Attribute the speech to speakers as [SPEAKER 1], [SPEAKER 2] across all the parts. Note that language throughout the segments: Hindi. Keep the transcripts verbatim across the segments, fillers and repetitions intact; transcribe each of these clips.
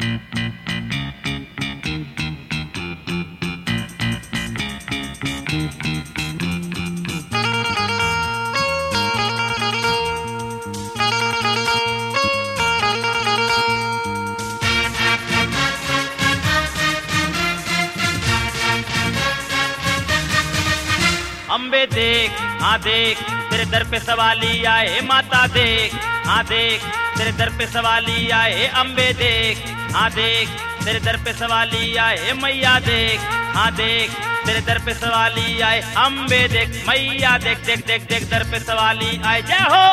[SPEAKER 1] अम्बे देख, हाँ देख, तेरे दर पे सवाली आए। माता देख, हाँ देख, तेरे दर पे सवाली आए। अम्बे देख, हाँ देख, तेरे दर पे सवाली आए। मैया देख, हाँ देख, तेरे दर पे सवाली आए। अम्बे देख, मैया देख, देख देख देख दर पे सवाली आए। जय हो।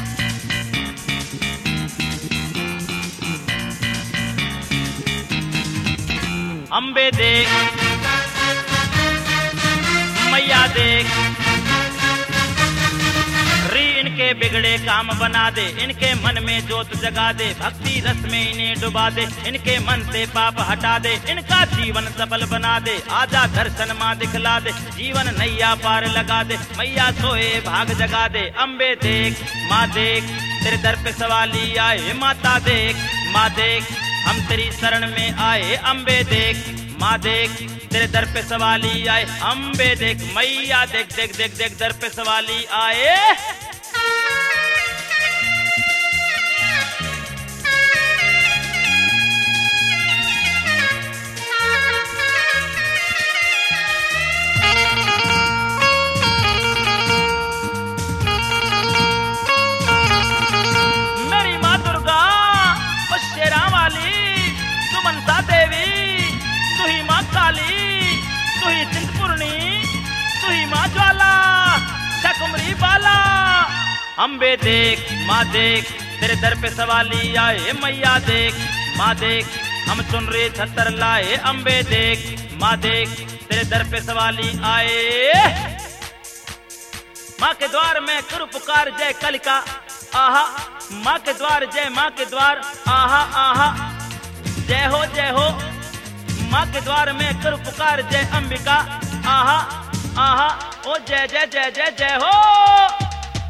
[SPEAKER 1] अम्बे देख, मैया देख, री इनके बिगड़े काम बना दे, इनके मन में जोत जगा दे, भक्ति रस में इन्हें डुबा दे, इनके मन से पाप हटा दे, इनका जीवन सफल बना दे। आजा दर्शन माँ दिखला दे, जीवन नैया पार लगा दे, मैया सोए भाग जगा दे। अम्बे देख, माँ देख, तेरे दर पे सवाली आए। माता देख, माँ देख, हम तेरी शरण में आए। अम्बे देख, माँ देख, तेरे दर पे सवाली आए। अम्बे देख, मैया देख, देख देख देख दर पे सवाली आए। मेरी माँ दुर्गा, ओ शेरा वाली, तू मनसा देवी, तू ही माँ काली, तू ही चिंतपूर्णी, तू ही माँ ज्वाला, चकुमरी बाला। अम्बे देख, माँ देख, तेरे दर पे सवाली आए। मैया देख, माँ देख, हम चुन रहे छतर लाए। अम्बे देख, माँ देख, तेरे दर पे सवाली आए। माँ के द्वार में करूं पुकार जय कलिका, आहा। माँ के द्वार जय, माँ के द्वार, आहा आहा। जय हो जय हो, माँ के द्वार में करूं पुकार जय अंबिका, आहा आहा। ओ जय जय जय जय जय हो।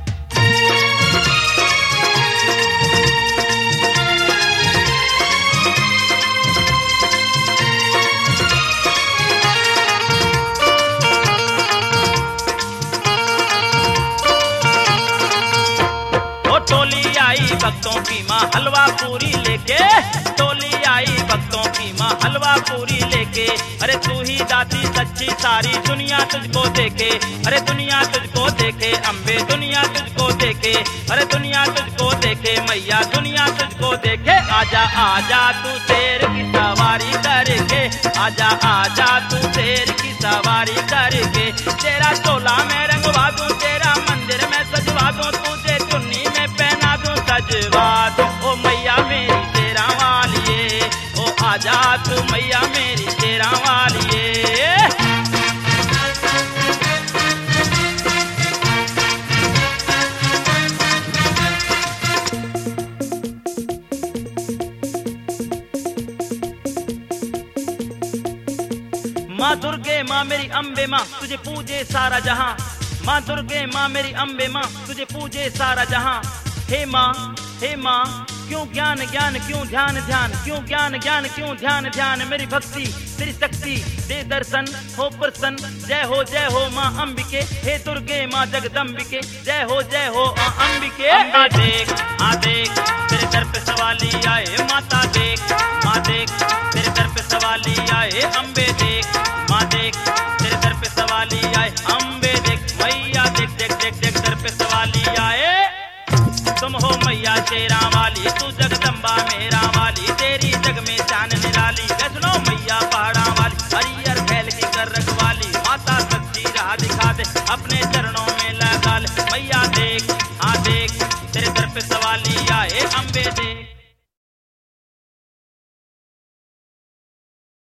[SPEAKER 1] टोली आई भक्तों की माँ हलवा पूरी लेके, टोली आई भक्तों की माँ हलवा पूरी लेके। अरे तू ही दाती सच्ची, सारी दुनिया तुझको देखे। अरे दुनिया तुझको देखे, अम्बे दुनिया तुझको देखे। अरे दुनिया तुझको देखे, मैया दुनिया तुझको देखे। आजा आजा तू शेर की सवारी करके, आजा आजा तू शेर की सवारी करके। तेरा चोला में रंगवा दूं, तेरा मंदिर में सजवा दूं, तुझे चुन्नी में पहना दूं सजवा दूं। ओ मैया मेरी शेरा वालिए, ओ आजा तू मैया मेरी शेरा वालिए। माँ दुर्गे माँ मेरी अम्बे माँ, तुझे पूजे सारा जहां। माँ दुर्गे माँ मेरी अम्बे माँ, तुझे पूजे सारा जहां। हे माँ, हे माँ, क्यों ज्ञान ज्ञान क्यों ध्यान ध्यान, क्यों ज्ञान ज्ञान क्यों ध्यान ध्यान। मेरी भक्ति तेरी शक्ति दे दर्शन, हो प्रसन्न। जय हो जय हो माँ अंबिके, हे दुर्गे माँ जगदम्बिके। जय हो जय हो माँ अंबिके। माँ देख, हाँ देख, तेरे दर पे सवाली आए। माता देख, माँ देख, तेरे दर पे सवाली आए। अम्बे देख, माँ देख, तेरे दर पे सवाली आए। अम्बे देख, मैया देख, देख देख देख दर पे सवाली आए। तुम हो मैया शेरा वाली, तू जगदम्बा मेरा वाली, तेरी जग में शान निराली। वैष्णो मैया पहाड़ा वाली, हरियर फैल की कर रखवाली। माता सच्ची राह दिखा दे, अपने चरणों में लगा ले। मैया देख,